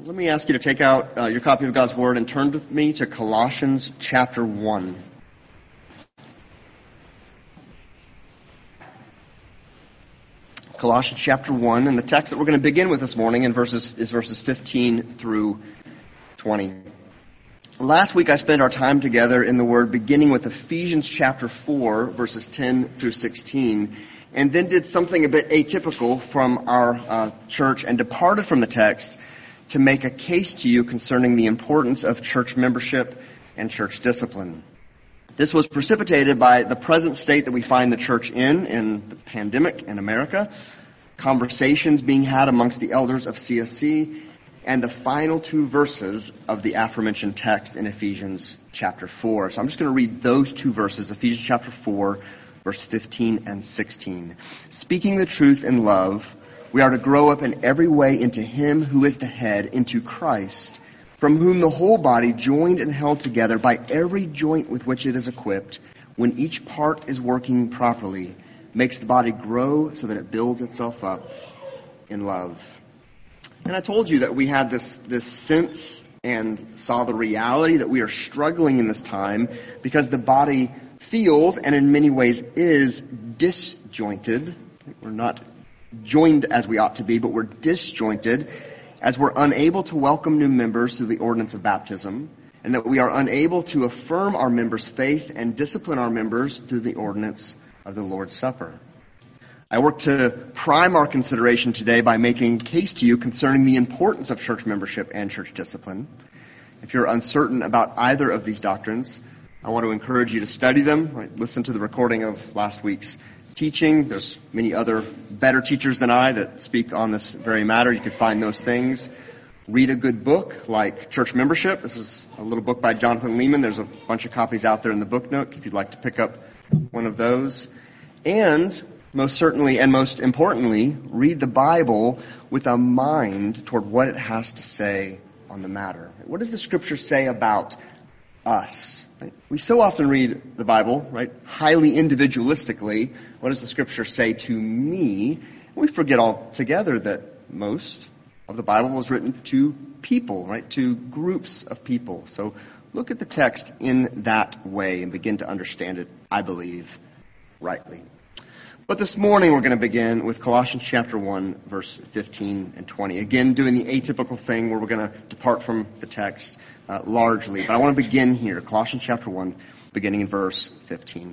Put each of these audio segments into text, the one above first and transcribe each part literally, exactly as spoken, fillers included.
Let me ask you to take out uh, your copy of God's Word and turn with me to Colossians chapter one. Colossians chapter one, and the text that we're going to begin with this morning in verses is verses fifteen through twenty. Last week I spent our time together in the Word beginning with Ephesians chapter four, verses ten through sixteen, and then did something a bit atypical from our uh, church and departed from the text to make a case to you concerning the importance of church membership and church discipline. This was precipitated by the present state that we find the church in, in the pandemic in America, conversations being had amongst the elders of C S C, and the final two verses of the aforementioned text in Ephesians chapter four. So I'm just going to read those two verses, Ephesians chapter four, verse fifteen and sixteen. Speaking the truth in love, we are to grow up in every way into Him who is the head, into Christ, from whom the whole body, joined and held together by every joint with which it is equipped, when each part is working properly, makes the body grow so that it builds itself up in love. And I told you that we had this, this sense and saw the reality that we are struggling in this time because the body feels and in many ways is disjointed. We're not joined as we ought to be, but we're disjointed as we're unable to welcome new members through the ordinance of baptism, and that we are unable to affirm our members' faith and discipline our members through the ordinance of the Lord's Supper. I work to prime our consideration today by making a case to you concerning the importance of church membership and church discipline. If you're uncertain about either of these doctrines, I want to encourage you to study them. Right? Listen to the recording of last week's teaching. There's many other better teachers than I that speak on this very matter. You can find those things. Read a good book like Church Membership. This is a little book by Jonathan Leeman. There's a bunch of copies out there in the book nook if you'd like to pick up one of those. And most certainly and most importantly, read the Bible with a mind toward what it has to say on the matter. What does the Scripture say about us? Right? We so often read the Bible, right, highly individualistically. What does the Scripture say to me? We forget altogether that most of the Bible was written to people, right, to groups of people. So look at the text in that way and begin to understand it, I believe, rightly. But this morning we're going to begin with Colossians chapter one, verse fifteen and twenty. Again, doing the atypical thing where we're going to depart from the text uh, largely. But I want to begin here, Colossians chapter one, beginning in verse fifteen.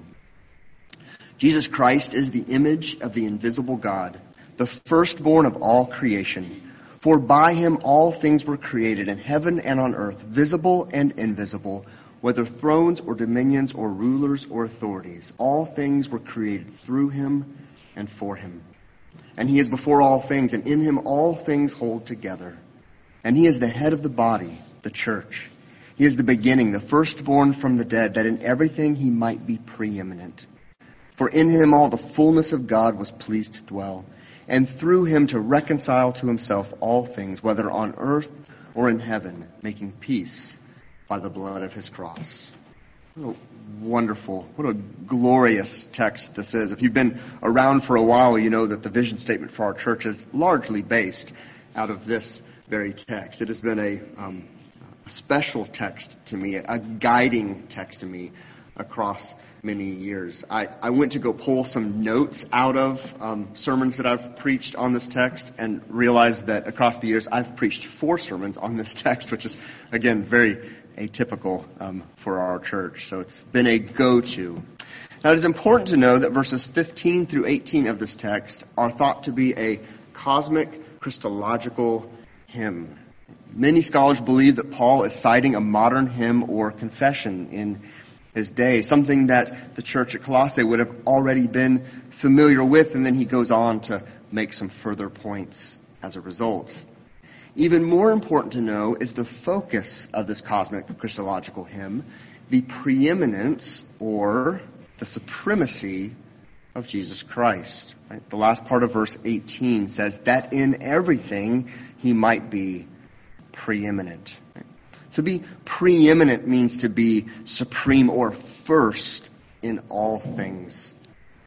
Jesus Christ is the image of the invisible God, the firstborn of all creation. For by Him all things were created in heaven and on earth, visible and invisible, whether thrones or dominions or rulers or authorities. All things were created through Him and for Him. And He is before all things, and in Him all things hold together. And He is the head of the body, the church. He is the beginning, the firstborn from the dead, that in everything He might be preeminent. For in Him all the fullness of God was pleased to dwell, and through Him to reconcile to Himself all things, whether on earth or in heaven, making peace by the blood of His cross. What a wonderful, what a glorious text this is. If you've been around for a while, you know that the vision statement for our church is largely based out of this very text. It has been a, um, a special text to me, a guiding text to me across many years. I, I went to go pull some notes out of um, sermons that I've preached on this text and realized that across the years I've preached four sermons on this text, which is, again, very atypical um, for our church. So it's been a go-to. Now, it is important to know that verses fifteen through eighteen of this text are thought to be a cosmic Christological hymn. Many scholars believe that Paul is citing a modern hymn or confession in his day, something that the church at Colossae would have already been familiar with, and then he goes on to make some further points as a result. Even more important to know is the focus of this cosmic Christological hymn, the preeminence or the supremacy of Jesus Christ. Right? The last part of verse eighteen says that in everything He might be preeminent. Right? To be preeminent means to be supreme or first in all things.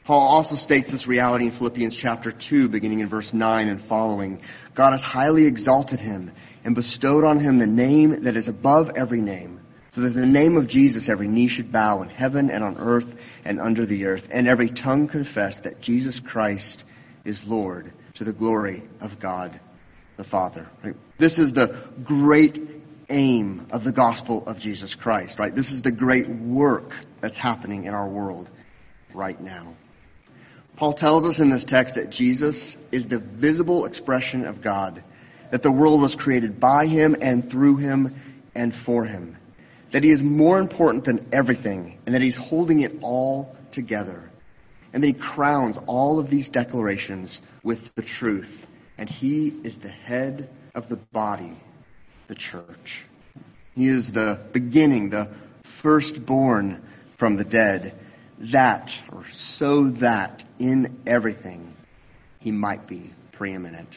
Paul also states this reality in Philippians chapter two, beginning in verse nine and following. God has highly exalted him and bestowed on him the name that is above every name, so that in the name of Jesus every knee should bow in heaven and on earth and under the earth, and every tongue confess that Jesus Christ is Lord, to the glory of God the Father. Right? This is the great aim of the gospel of Jesus Christ, right? This is the great work that's happening in our world right now. Paul tells us in this text that Jesus is the visible expression of God, that the world was created by him and through him and for him, that he is more important than everything, and that he's holding it all together. And then he crowns all of these declarations with the truth, and he is the head of the body, the church. He is the beginning, the firstborn from the dead, that, or so that in everything he might be preeminent.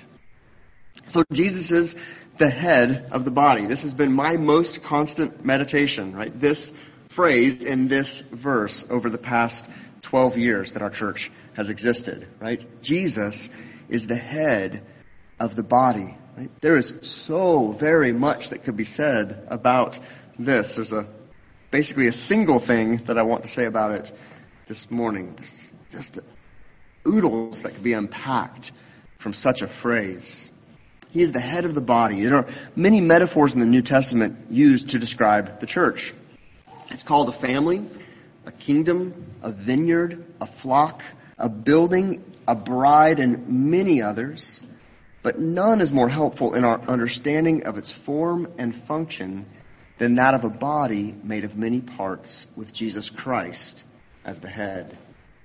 So Jesus is the head of the body. This has been my most constant meditation, right? This phrase in this verse over the past twelve years that our church has existed, right? Jesus is the head of the body, right? There is so very much that could be said about this. There's a basically a single thing that I want to say about it this morning. There's just oodles that could be unpacked from such a phrase. He is the head of the body. There are many metaphors in the New Testament used to describe the church. It's called a family, a kingdom, a vineyard, a flock, a building, a bride, and many others. But none is more helpful in our understanding of its form and function than that of a body made of many parts with Jesus Christ as the head.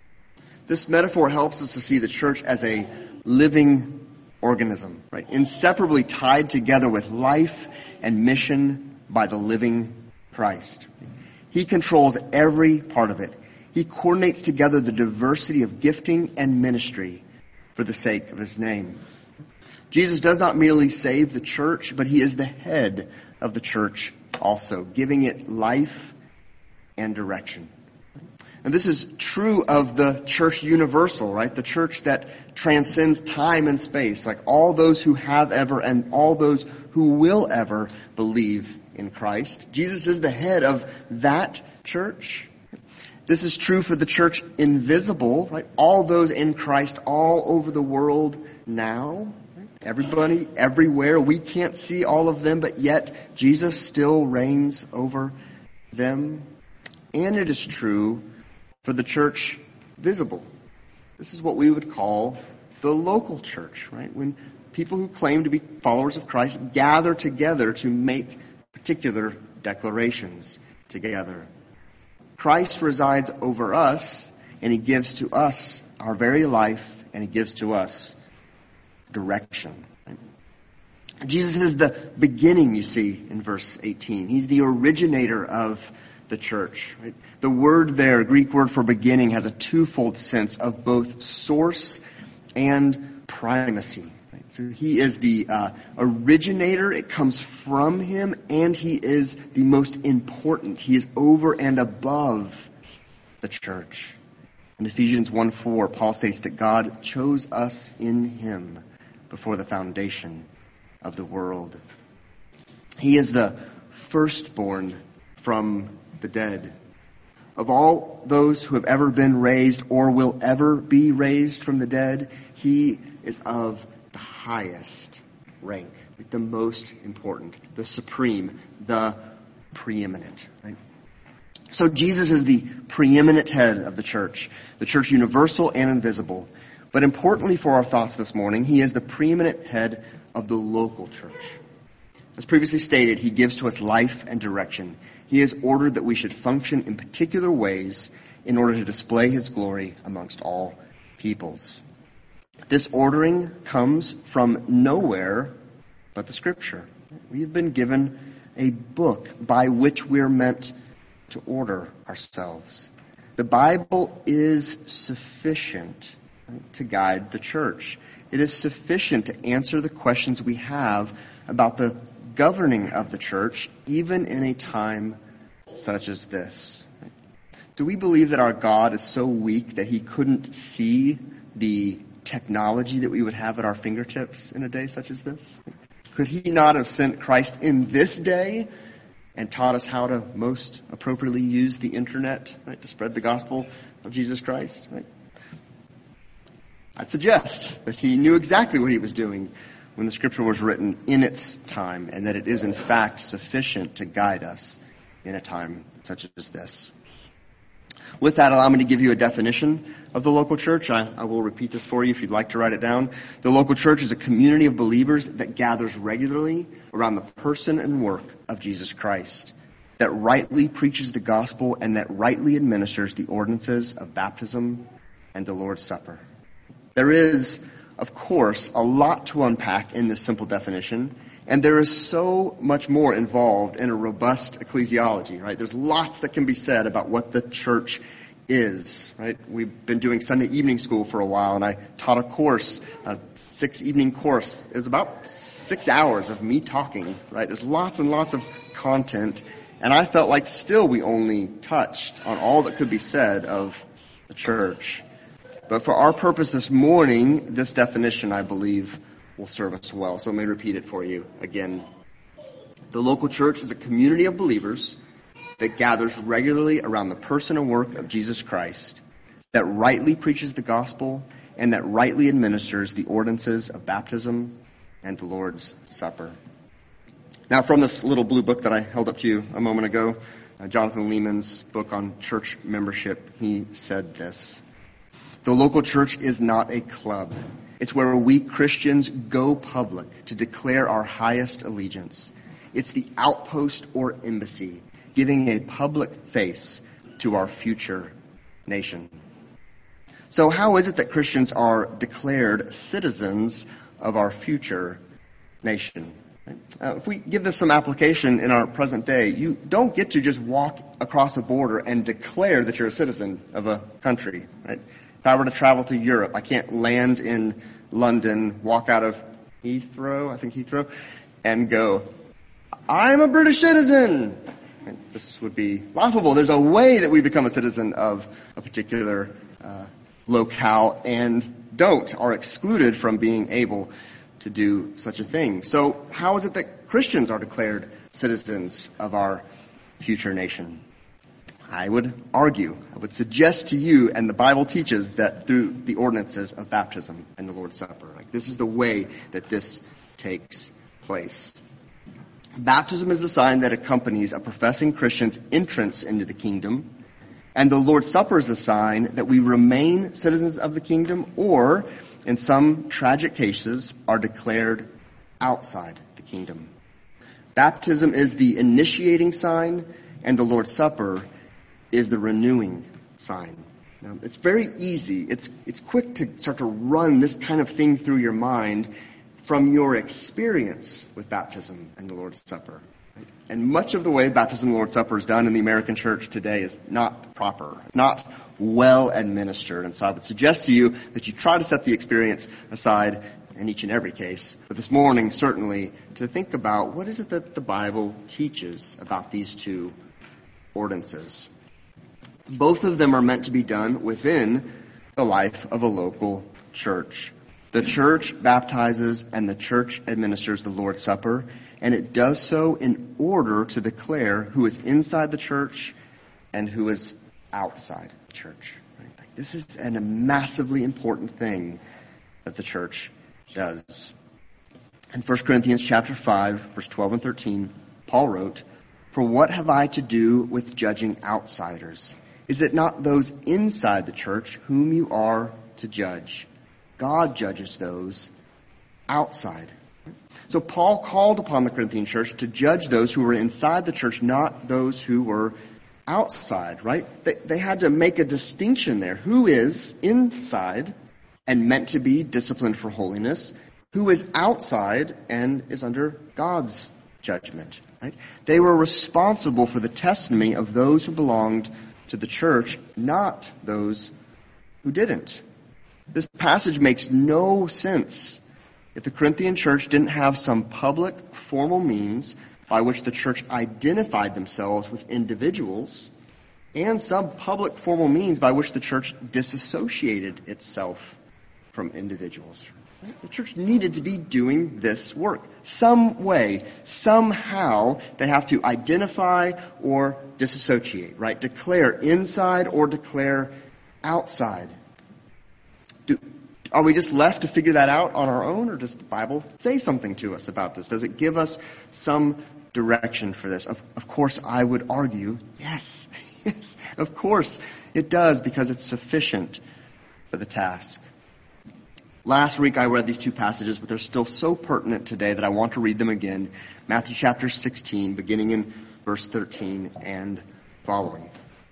This metaphor helps us to see the church as a living organism, right? Inseparably tied together with life and mission by the living Christ. He controls every part of it. He coordinates together the diversity of gifting and ministry for the sake of his name. Jesus does not merely save the church, but he is the head of the church also, giving it life and direction. And this is true of the church universal, right? The church that transcends time and space, like all those who have ever and all those who will ever believe in Christ. Jesus is the head of that church. This is true for the church invisible, right? All those in Christ all over the world now. Right? Everybody, everywhere. We can't see all of them, but yet Jesus still reigns over them. And it is true for the church visible. This is what we would call the local church, right? When people who claim to be followers of Christ gather together to make particular declarations together. Christ resides over us, and he gives to us our very life, and he gives to us direction. Right? Jesus is the beginning, you see, in verse eighteen. He's the originator of the church. Right? The word there, Greek word for beginning, has a twofold sense of both source and primacy. Right? So he is the uh, originator. It comes from him, and he is the most important. He is over and above the church. In Ephesians one four, Paul states that God chose us in him before the foundation of the world. He is the firstborn from the dead. Of all those who have ever been raised or will ever be raised from the dead, he is of the highest rank, like the most important, the supreme, the preeminent. Right? So Jesus is the preeminent head of the church, the church universal and invisible. But importantly for our thoughts this morning, he is the preeminent head of the local church. As previously stated, he gives to us life and direction. He has ordered that we should function in particular ways in order to display his glory amongst all peoples. This ordering comes from nowhere but the Scripture. We have been given a book by which we're meant to order ourselves. The Bible is sufficient to guide the church. It is sufficient to answer the questions we have about the governing of the church, even in a time such as this. Do we believe that our God is so weak that he couldn't see the technology that we would have at our fingertips in a day such as this? Could he not have sent Christ in this day and taught us how to most appropriately use the internet, right, to spread the gospel of Jesus Christ? Right? I'd suggest that he knew exactly what he was doing when the scripture was written in its time, and that it is in fact sufficient to guide us in a time such as this. With that, allow me to give you a definition of the local church. I, I will repeat this for you if you'd like to write it down. The local church is a community of believers that gathers regularly around the person and work of Jesus Christ, that rightly preaches the gospel and that rightly administers the ordinances of baptism and the Lord's Supper. There is, of course, a lot to unpack in this simple definition, and there is so much more involved in a robust ecclesiology, right? There's lots that can be said about what the church is, right? We've been doing Sunday evening school for a while, and I taught a course, a six evening course. It was about six hours of me talking, right? There's lots and lots of content, and I felt like still we only touched on all that could be said of the church. But for our purpose this morning, this definition, I believe, will serve us well. So let me repeat it for you again. The local church is a community of believers that gathers regularly around the person and work of Jesus Christ, that rightly preaches the gospel, and that rightly administers the ordinances of baptism and the Lord's Supper. Now, from this little blue book that I held up to you a moment ago, uh, Jonathan Leeman's book on church membership, he said this: the local church is not a club. It's where we Christians go public to declare our highest allegiance. It's the outpost or embassy, giving a public face to our future nation. So how is it that Christians are declared citizens of our future nation? Uh, if we give this some application in our present day, you don't get to just walk across a border and declare that you're a citizen of a country, right? If I were to travel to Europe, I can't land in London, walk out of Heathrow, I think Heathrow, and go, I'm a British citizen. This would be laughable. There's a way that we become a citizen of a particular uh, locale and don't, are excluded from being able to do such a thing. So how is it that Christians are declared citizens of our future nation? I would argue, I would suggest to you, and the Bible teaches, that through the ordinances of baptism and the Lord's Supper. Like, this is the way that this takes place. Baptism is the sign that accompanies a professing Christian's entrance into the kingdom, and the Lord's Supper is the sign that we remain citizens of the kingdom, or, in some tragic cases, are declared outside the kingdom. Baptism is the initiating sign, and the Lord's Supper is the renewing sign. Now, it's very easy. It's, it's quick to start to run this kind of thing through your mind from your experience with baptism and the Lord's Supper. Right? And much of the way baptism and the Lord's Supper is done in the American church today is not proper. It's not well administered. And so I would suggest to you that you try to set the experience aside in each and every case. But this morning, certainly, to think about what is it that the Bible teaches about these two ordinances. Both of them are meant to be done within the life of a local church. The church baptizes and the church administers the Lord's Supper, and it does so in order to declare who is inside the church and who is outside the church. Right? Like, this is a massively important thing that the church does. In First Corinthians chapter five, verse twelve and thirteen, Paul wrote, "For what have I to do with judging outsiders? Is it not those inside the church whom you are to judge? God judges those outside." So Paul called upon the Corinthian church to judge those who were inside the church, not those who were outside, right? They, they had to make a distinction there. Who is inside and meant to be disciplined for holiness? Who is outside and is under God's judgment, right? They were responsible for the testimony of those who belonged to the church, not those who didn't. This passage makes no sense if the Corinthian church didn't have some public, formal means by which the church identified themselves with individuals and some public formal means by which the church disassociated itself from individuals. Right? The church needed to be doing this work. Some way, somehow, they have to identify or disassociate, right? Declare inside or declare outside. Do, are we just left to figure that out on our own, or does the Bible say something to us about this? Does it give us some direction for this? Of, of course, I would argue, yes. Yes, of course it does, because it's sufficient for the task. Last week I read these two passages, but they're still so pertinent today that I want to read them again. Matthew chapter sixteen, beginning in verse thirteen and following.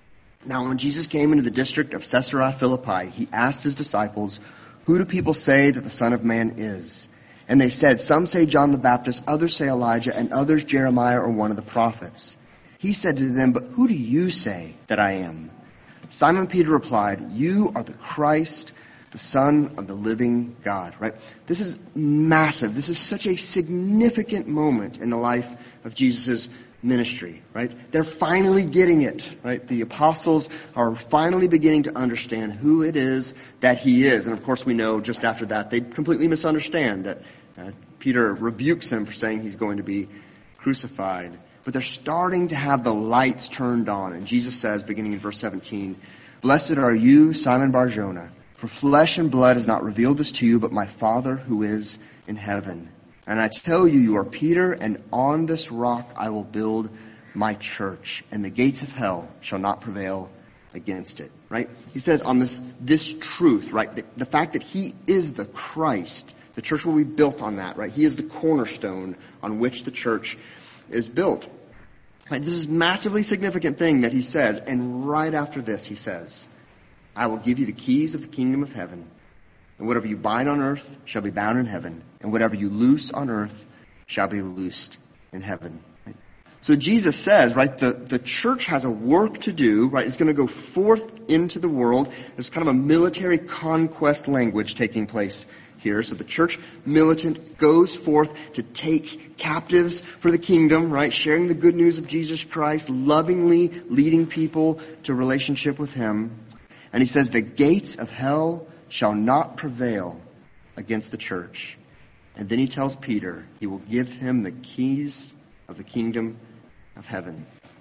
Now when Jesus came into the district of Caesarea Philippi, he asked his disciples, "Who do people say that the Son of Man is?" And they said, "Some say John the Baptist, others say Elijah, and others Jeremiah or one of the prophets." He said to them, "But who do you say that I am?" Simon Peter replied, "You are the Christ, the Son of the living God." Right? This is massive. This is such a significant moment in the life of Jesus' ministry, right? They're finally getting it, right? The apostles are finally beginning to understand who it is that he is. And of course we know just after that they completely misunderstand that uh, Peter rebukes him for saying he's going to be crucified. But they're starting to have the lights turned on. And Jesus says, beginning in verse seventeen, "Blessed are you, Simon Bar-Jonah, for flesh and blood has not revealed this to you, but my Father who is in heaven. And I tell you, you are Peter, and on this rock I will build my church, and the gates of hell shall not prevail against it." Right? He says on this, this truth, right? The, the fact that he is the Christ, the church will be built on that, right? He is the cornerstone on which the church is built. Right? This is a massively significant thing that he says, and right after this he says, "I will give you the keys of the kingdom of heaven, and whatever you bind on earth shall be bound in heaven, and whatever you loose on earth shall be loosed in heaven." Right? So Jesus says, right, the, the church has a work to do, right? It's going to go forth into the world. There's kind of a military conquest language taking place here. So the church militant goes forth to take captives for the kingdom, right? Sharing the good news of Jesus Christ, lovingly leading people to relationship with him. And he says, the gates of hell shall not prevail against the church. And then he tells Peter he will give him the keys of the kingdom of heaven.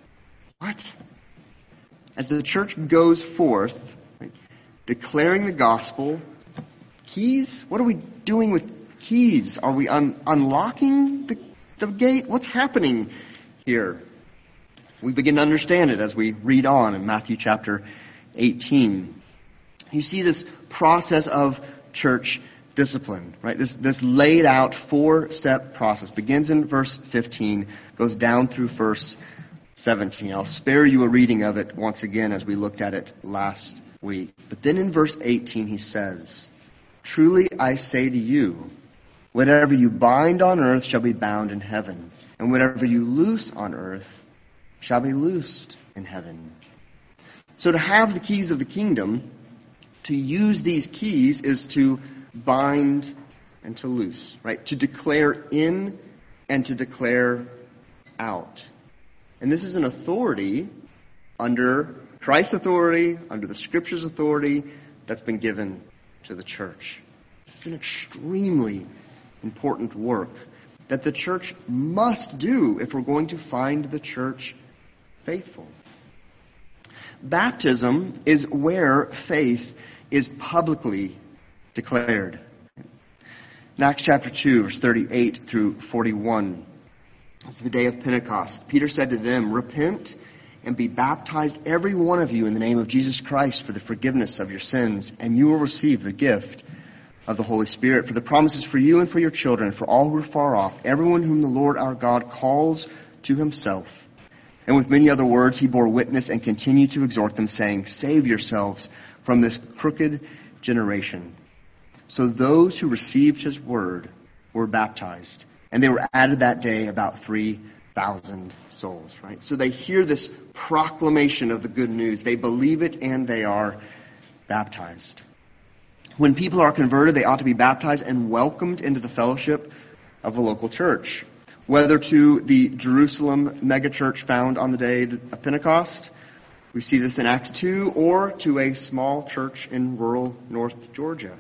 What? As the church goes forth, right, declaring the gospel, keys? What are we doing with keys? Are we un- unlocking the, the gate? What's happening here? We begin to understand it as we read on in Matthew chapter eighteen. You see this process of church discipline, right? This, this laid out four-step process begins in verse fifteen, goes down through verse seventeen. I'll spare you a reading of it once again as we looked at it last week. But then in verse eighteen he says, "Truly I say to you, whatever you bind on earth shall be bound in heaven, and whatever you loose on earth shall be loosed in heaven." So to have the keys of the kingdom, to use these keys is to bind and to loose, right? To declare in and to declare out. And this is an authority under Christ's authority, under the Scripture's authority that's been given to the church. This is an extremely important work that the church must do if we're going to find the church faithful. Baptism is where faith is publicly declared. In Acts chapter two, verse thirty-eight through forty-one, this is the day of Pentecost. Peter said to them, "Repent and be baptized, every one of you, in the name of Jesus Christ for the forgiveness of your sins, and you will receive the gift of the Holy Spirit. For the promise is for you and for your children, for all who are far off, everyone whom the Lord our God calls to himself." And with many other words he bore witness and continued to exhort them, saying, "Save yourselves from this crooked generation." So those who received his word were baptized, and they were added that day about three thousand souls, right? So they hear this proclamation of the good news. They believe it and they are baptized. When people are converted, they ought to be baptized and welcomed into the fellowship of the local church. Whether to the Jerusalem megachurch found on the day of Pentecost, We see this in Acts two, or to a small church in rural North Georgia.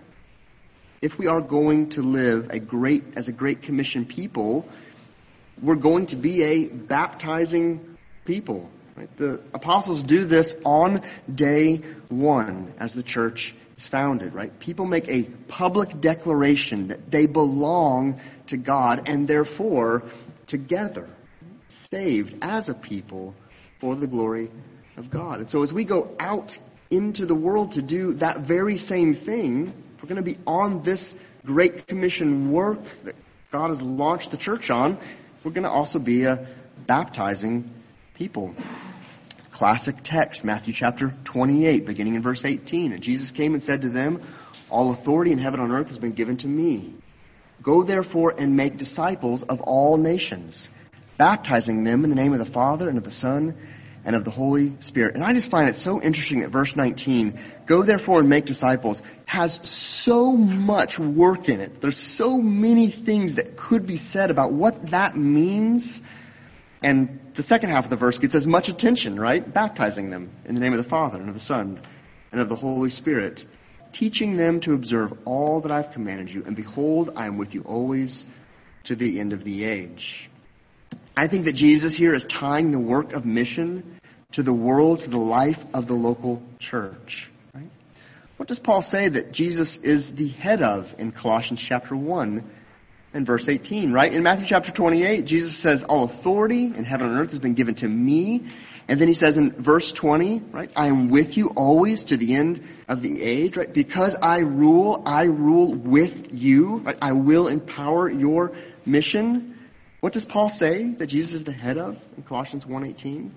If we are going to live a great, as a Great Commission people, we're going to be a baptizing people. Right? The apostles do this on day one as the church is founded, right? People make a public declaration that they belong to God and therefore together, saved as a people for the glory of God. And so as we go out into the world to do that very same thing, we're going to be on this Great Commission work that God has launched the church on. We're going to also be a baptizing people. Classic text, Matthew chapter twenty-eight, beginning in verse eighteen. And Jesus came and said to them, all authority in heaven and on earth has been given to me. Go therefore and make disciples of all nations, baptizing them in the name of the Father and of the Son and of the Holy Spirit. And I just find it so interesting that verse nineteen, go therefore and make disciples, has so much work in it. There's so many things that could be said about what that means. And the second half of the verse gets as much attention, right? Baptizing them in the name of the Father and of the Son and of the Holy Spirit, teaching them to observe all that I've commanded you. And behold, I am with you always to the end of the age. I think that Jesus here is tying the work of mission to the world, to the life of the local church. Right? What does Paul say that Jesus is the head of in Colossians chapter one and verse eighteen, right? In Matthew chapter twenty-eight, Jesus says, all authority in heaven and earth has been given to me. And then he says in verse twenty, right, I am with you always to the end of the age, right? Because I rule, I rule with you. Right? I will empower your mission. What does Paul say that Jesus is the head of in Colossians one eighteen?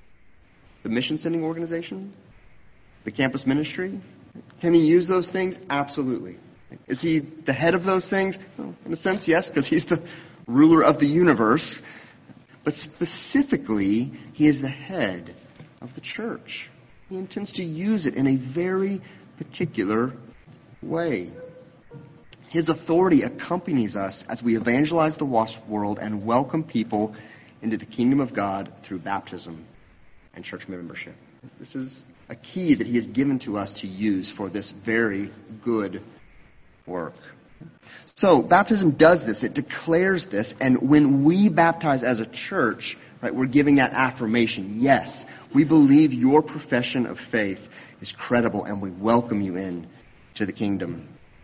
The mission sending organization? The campus ministry? Can he use those things? Absolutely. Is he the head of those things? Well, in a sense, yes, because he's the ruler of the universe. But specifically, he is the head of the church. He intends to use it in a very particular way. His authority accompanies us as we evangelize the lost world and welcome people into the kingdom of God through baptism and church membership. This is a key that he has given to us to use for this very good work. So baptism does this. It declares this. And when we baptize as a church, right, we're giving that affirmation. Yes, we believe your profession of faith is credible and we welcome you in to the kingdom.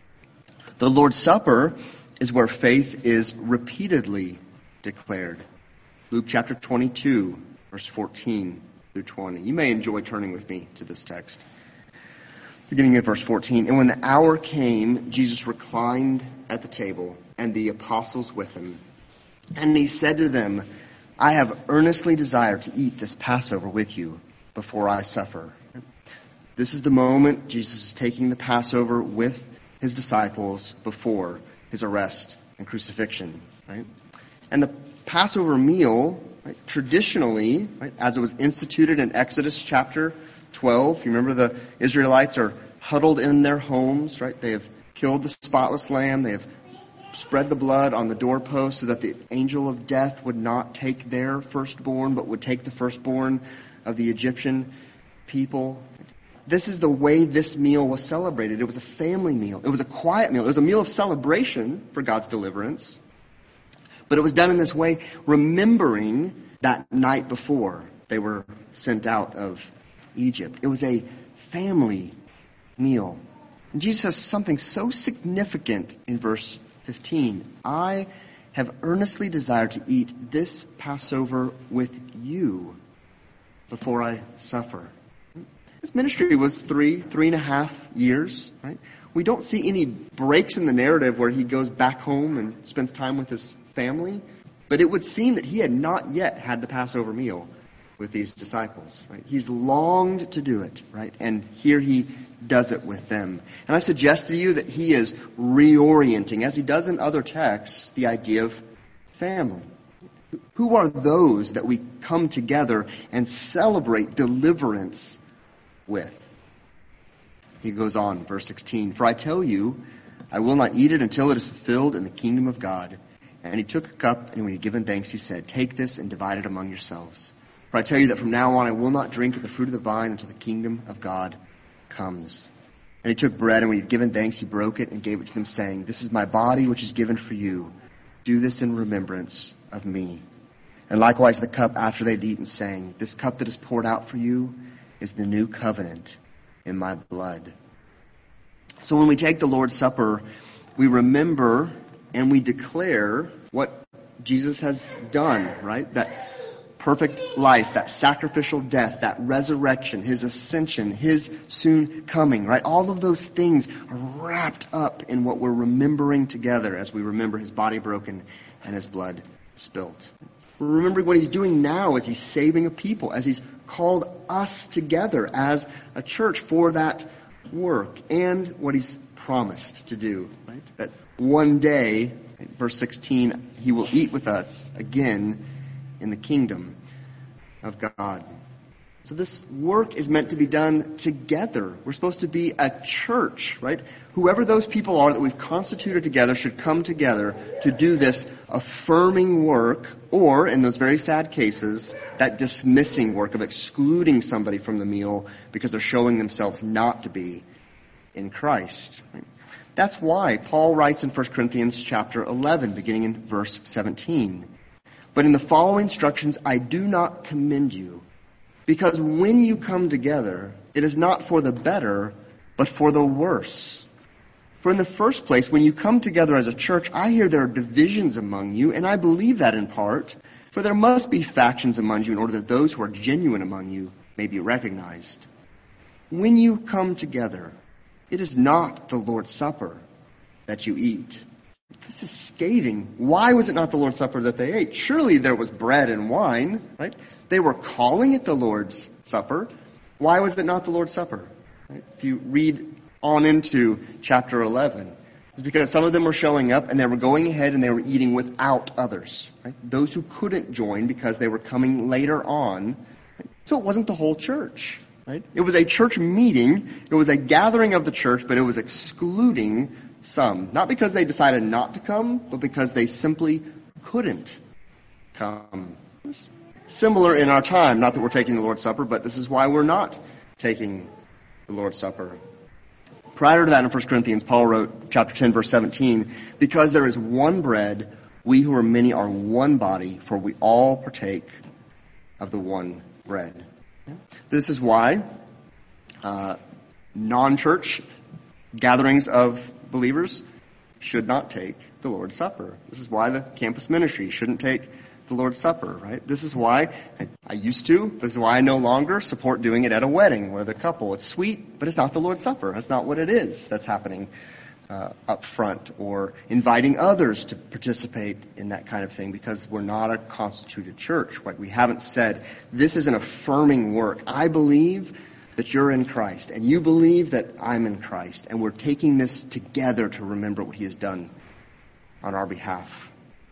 The Lord's Supper is where faith is repeatedly declared. Luke chapter twenty-two, verse fourteen through twenty. You may enjoy turning with me to this text. Beginning at verse fourteen, and when the hour came, Jesus reclined at the table, and the apostles with him. And he said to them, I have earnestly desired to eat this Passover with you before I suffer. This is the moment Jesus is taking the Passover with his disciples before his arrest and crucifixion. Right? And the Passover meal, right, traditionally, right, as it was instituted in Exodus chapter twelve, you remember the Israelites are huddled in their homes, right? They have killed the spotless lamb. They have spread the blood on the doorpost so that the angel of death would not take their firstborn, but would take the firstborn of the Egyptian people. This is the way this meal was celebrated. It was a family meal. It was a quiet meal. It was a meal of celebration for God's deliverance. But it was done in this way, remembering that night before they were sent out of Egypt. It was a family meal. And Jesus says something so significant in verse fifteen. I have earnestly desired to eat this Passover with you before I suffer. His ministry was three, three and a half years, right? We don't see any breaks in the narrative where he goes back home and spends time with his family. But it would seem that he had not yet had the Passover meal with these disciples, right? He's longed to do it, right? And here he does it with them. And I suggest to you that he is reorienting, as he does in other texts, the idea of family. Who are those that we come together and celebrate deliverance with? He goes on, verse sixteen, for I tell you, I will not eat it until it is fulfilled in the kingdom of God. And he took a cup, and when he had given thanks, he said, take this and divide it among yourselves. For I tell you that from now on I will not drink of the fruit of the vine until the kingdom of God comes. And he took bread, and when he had given thanks, he broke it and gave it to them, saying, This is my body, which is given for you. Do this in remembrance of me. And likewise the cup after they had eaten, saying, This cup that is poured out for you is the new covenant in my blood. So when we take the Lord's Supper, we remember and we declare what Jesus has done, right? That perfect life, that sacrificial death, that resurrection, his ascension, his soon coming, right? All of those things are wrapped up in what we're remembering together as we remember his body broken and his blood spilt. We're remembering what he's doing now as he's saving a people, as he's called us together as a church for that work, and what he's promised to do, right? That one day, verse sixteen, he will eat with us again in the kingdom of God. So this work is meant to be done together. We're supposed to be a church, right? Whoever those people are that we've constituted together should come together to do this affirming work, or, in those very sad cases, that dismissing work of excluding somebody from the meal because they're showing themselves not to be in Christ. Right? That's why Paul writes in First Corinthians chapter eleven, beginning in verse seventeen. But in the following instructions I do not commend you, because when you come together, it is not for the better, but for the worse. For in the first place, when you come together as a church, I hear there are divisions among you, and I believe that in part, for there must be factions among you in order that those who are genuine among you may be recognized. When you come together, it is not the Lord's Supper that you eat. This is scathing. Why was it not the Lord's Supper that they ate? Surely there was bread and wine, right? They were calling it the Lord's Supper. Why was it not the Lord's Supper? Right? If you read on into chapter eleven, it's because some of them were showing up and they were going ahead and they were eating without others. Right? Those who couldn't join because they were coming later on. Right? So it wasn't the whole church. Right? It was a church meeting. It was a gathering of the church, but it was excluding some. Not because they decided not to come, but because they simply couldn't come. It's similar in our time. Not that we're taking the Lord's Supper, but this is why we're not taking the Lord's Supper. Prior to that, in First Corinthians, Paul wrote, chapter ten, verse seventeen, because there is one bread, we who are many are one body, for we all partake of the one bread. This is why uh, non-church gatherings of believers should not take the Lord's Supper. This is why the campus ministry shouldn't take the Lord's Supper, right? This is why I, I used to, this is why I no longer support doing it at a wedding where the couple, it's sweet, but it's not the Lord's Supper. That's not what it is that's happening uh, up front, or inviting others to participate in that kind of thing, because we're not a constituted church. Right? We haven't said, this is an affirming work. I believe that you're in Christ, and you believe that I'm in Christ, and we're taking this together to remember what he has done on our behalf.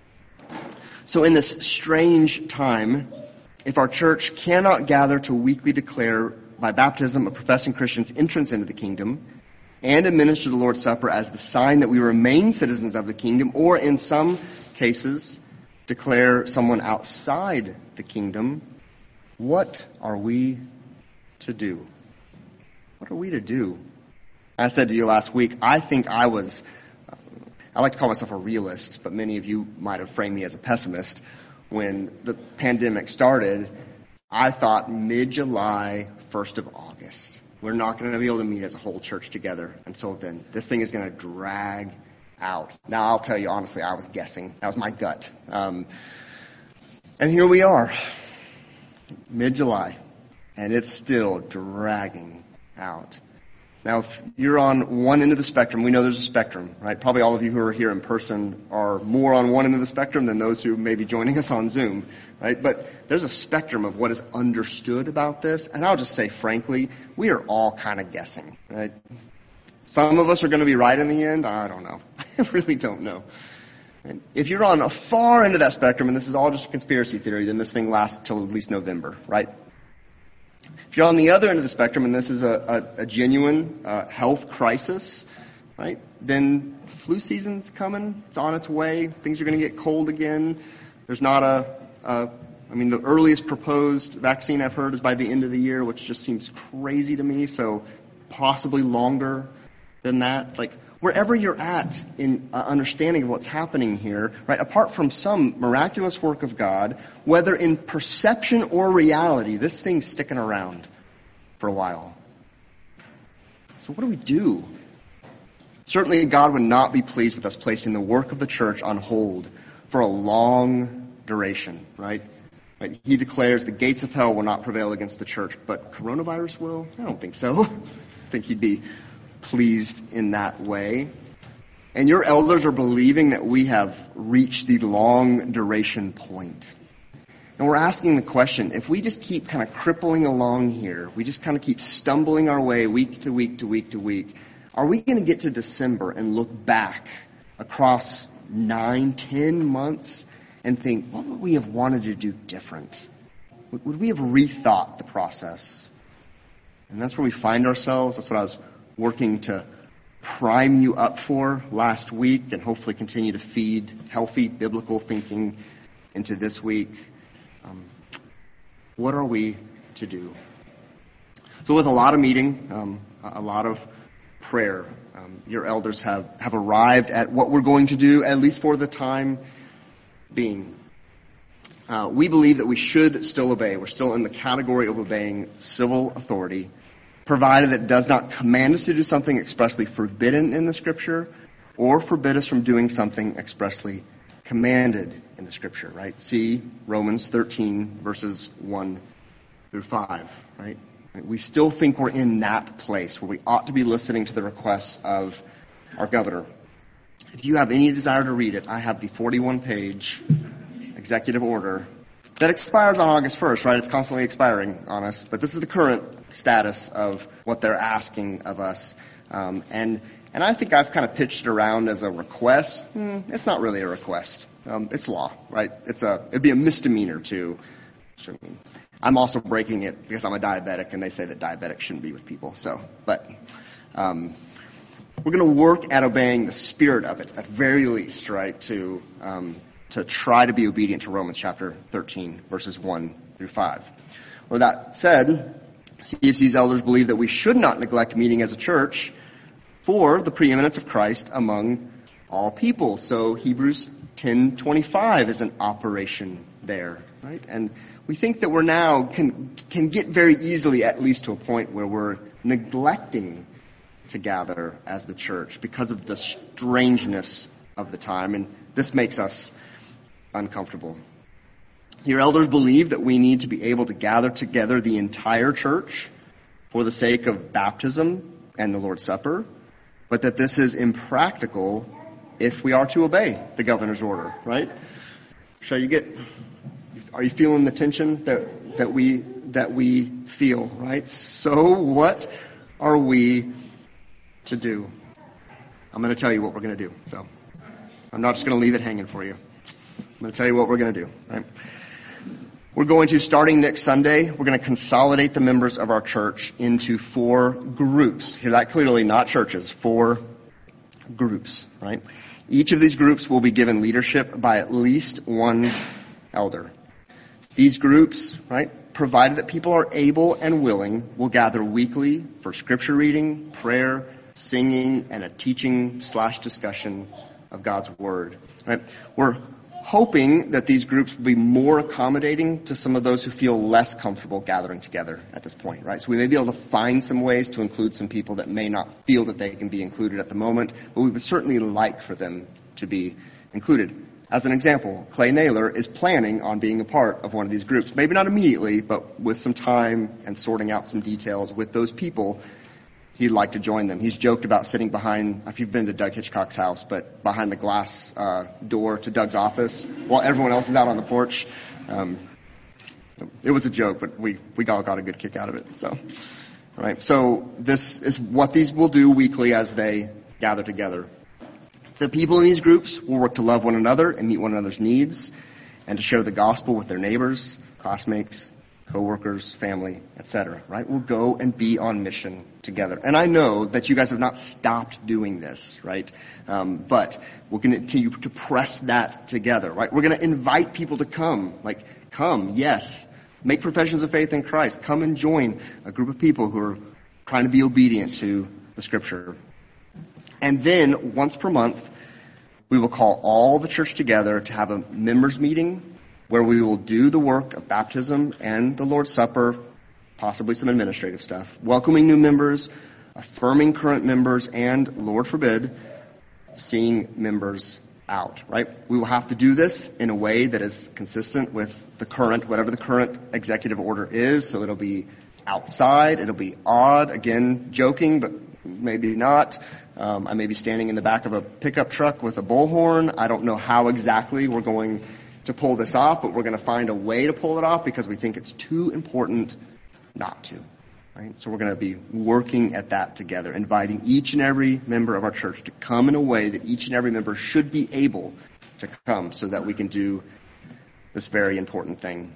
So in this strange time, if our church cannot gather to weekly declare by baptism of professing Christians' entrance into the kingdom, and administer the Lord's Supper as the sign that we remain citizens of the kingdom, or in some cases, declare someone outside the kingdom, what are we to do? What are we to do? I said to you last week, I think I was, uh, I like to call myself a realist, but many of you might have framed me as a pessimist. When the pandemic started, I thought mid-July, first of August. We're not going to be able to meet as a whole church together until then. This thing is going to drag out. Now, I'll tell you honestly, I was guessing. That was my gut. Um, and here we are, mid-July, and it's still dragging out. Now, if you're on one end of the spectrum, we know there's a spectrum, right? Probably all of you who are here in person are more on one end of the spectrum than those who may be joining us on Zoom, right? But there's a spectrum of what is understood about this, and I'll just say frankly, we are all kind of guessing, right? Some of us are going to be right in the end. I don't know. I really don't know. And if you're on a far end of that spectrum, and this is all just a conspiracy theory, then this thing lasts till at least November, right? If you're on the other end of the spectrum, and this is a, a, a genuine uh, health crisis, right, then flu season's coming. It's on its way. Things are going to get cold again. There's not a, a, I mean, the earliest proposed vaccine I've heard is by the end of the year, which just seems crazy to me. So possibly longer than that. Like, wherever you're at in uh, understanding of what's happening here, right, apart from some miraculous work of God, whether in perception or reality, this thing's sticking around for a while. So what do we do? Certainly God would not be pleased with us placing the work of the church on hold for a long duration, right? Right? He declares the gates of hell will not prevail against the church, but coronavirus will? I don't think so. I think he'd be pleased in that way. And your elders are believing that we have reached the long duration point. And we're asking the question, if we just keep kind of crippling along here, we just kind of keep stumbling our way week to week to week to week, are we going to get to December and look back across nine, ten months and think, what would we have wanted to do different? Would we have rethought the process? And that's where we find ourselves. That's what I was working to prime you up for last week and hopefully continue to feed healthy biblical thinking into this week. Um, what are we to do? So with a lot of meeting, um, a lot of prayer, um, your elders have, have arrived at what we're going to do, at least for the time being. Uh, we believe that we should still obey. We're still in the category of obeying civil authority, provided that it does not command us to do something expressly forbidden in the Scripture or forbid us from doing something expressly commanded in the Scripture, right? See Romans thirteen, verses one through five, right? We still think we're in that place where we ought to be listening to the requests of our governor. If you have any desire to read it, I have the forty-one page executive order that expires on August first, right? It's constantly expiring on us, but this is the current status of what they're asking of us. Um, and and I think I've kind of pitched it around as a request. Mm, it's not really a request. Um, it's law, right? It's a it'd be a misdemeanor to. I mean, I'm also breaking it because I'm a diabetic, and they say that diabetics shouldn't be with people. So, but um, we're going to work at obeying the spirit of it, at the very least, right? To um, to try to be obedient to Romans chapter thirteen, verses one through five. With that said, C F C's elders believe that we should not neglect meeting as a church for the preeminence of Christ among all people. So Hebrews ten twenty-five is an operation there, right? And we think that we're now can can get very easily at least to a point where we're neglecting to gather as the church because of the strangeness of the time, and this makes us uncomfortable. Your elders believe that we need to be able to gather together the entire church for the sake of baptism and the Lord's Supper, but that this is impractical if we are to obey the governor's order, right? So you get, are you feeling the tension that, that we, that we feel, right? So what are we to do? I'm going to tell you what we're going to do. So I'm not just going to leave it hanging for you. I'm going to tell you what we're going to do, right? We're going to, starting next Sunday, we're going to consolidate the members of our church into four groups. Hear that clearly, not churches, four groups, right? Each of these groups will be given leadership by at least one elder. These groups, right, provided that people are able and willing, will gather weekly for scripture reading, prayer, singing, and a teaching slash discussion of God's Word, right? We're hoping that these groups will be more accommodating to some of those who feel less comfortable gathering together at this point, right? So we may be able to find some ways to include some people that may not feel that they can be included at the moment, but we would certainly like for them to be included. As an example, Clay Naylor is planning on being a part of one of these groups. Maybe not immediately, but with some time and sorting out some details with those people, he'd like to join them. He's joked about sitting behind, if you've been to Doug Hitchcock's house, but behind the glass uh door to Doug's office while everyone else is out on the porch. Um It was a joke, but we, we all got a good kick out of it. So, all right. So this is what these will do weekly as they gather together. The people in these groups will work to love one another and meet one another's needs and to share the gospel with their neighbors, classmates, coworkers, family, et cetera, right? We'll go and be on mission together. And I know that you guys have not stopped doing this, right? Um, but we're going to continue to press that together, right? We're going to invite people to come, like, Come, yes. Make professions of faith in Christ. Come and join a group of people who are trying to be obedient to the Scripture. And then, once per month, we will call all the church together to have a members meeting where we will do the work of baptism and the Lord's Supper, possibly some administrative stuff, welcoming new members, affirming current members, and, Lord forbid, seeing members out, right? We will have to do this in a way that is consistent with the current, whatever the current executive order is, so it'll be outside, it'll be odd, again, joking, but maybe not. Um, I may be standing in the back of a pickup truck with a bullhorn. I don't know how exactly we're going to pull this off, but we're going to find a way to pull it off because we think it's too important not to. Right? So we're going to be working at that together, inviting each and every member of our church to come in a way that each and every member should be able to come so that we can do this very important thing.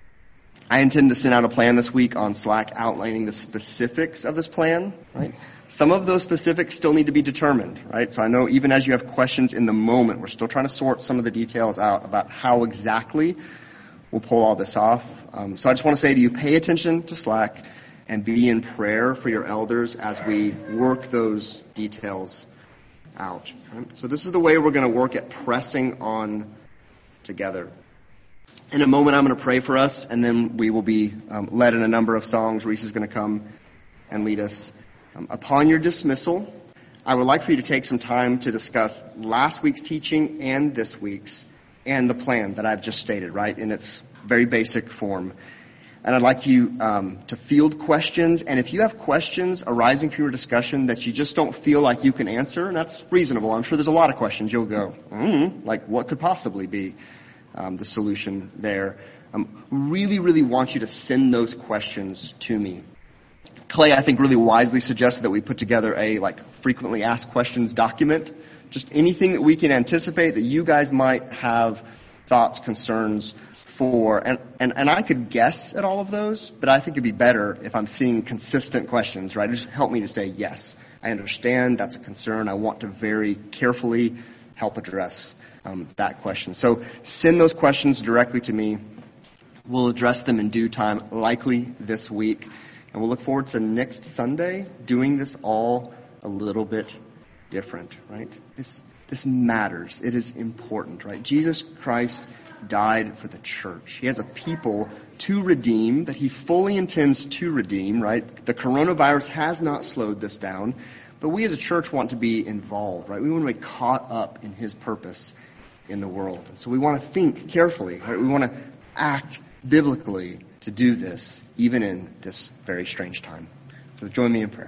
I intend to send out a plan this week on Slack outlining the specifics of this plan, right? Some of those specifics still need to be determined, right? So I know even as you have questions in the moment, we're still trying to sort some of the details out about how exactly we'll pull all this off. Um, so I just want to say to you, pay attention to Slack and be in prayer for your elders as we work those details out. Right? So this is the way we're going to work at pressing on together. In a moment, I'm going to pray for us, and then we will be um, led in a number of songs. Reese is going to come and lead us. Um, upon your dismissal, I would like for you to take some time to discuss last week's teaching and this week's, and the plan that I've just stated, right, in its very basic form. And I'd like you um, to field questions, and if you have questions arising from your discussion that you just don't feel like you can answer, and that's reasonable. I'm sure there's a lot of questions you'll go, mm, like what could possibly be um, the solution there? Um, really, really want you to send those questions to me. Clay, I think, really wisely suggested that we put together a like frequently asked questions document. Just anything that we can anticipate that you guys might have thoughts, concerns for, and, and, and I could guess at all of those, but I think it'd be better if I'm seeing consistent questions, right? Just help me to say, yes, I understand, that's a concern. I want to very carefully help address um, that question. So send those questions directly to me. We'll address them in due time, likely this week. And we'll look forward to next Sunday doing this all a little bit different, right? This, this matters. It is important, right? Jesus Christ died for the church. He has a people to redeem that he fully intends to redeem, right? The coronavirus has not slowed this down, but we as a church want to be involved, right? We want to be caught up in his purpose in the world. And so we want to think carefully, right? We want to act biblically to do this, even in this very strange time. So join me in prayer.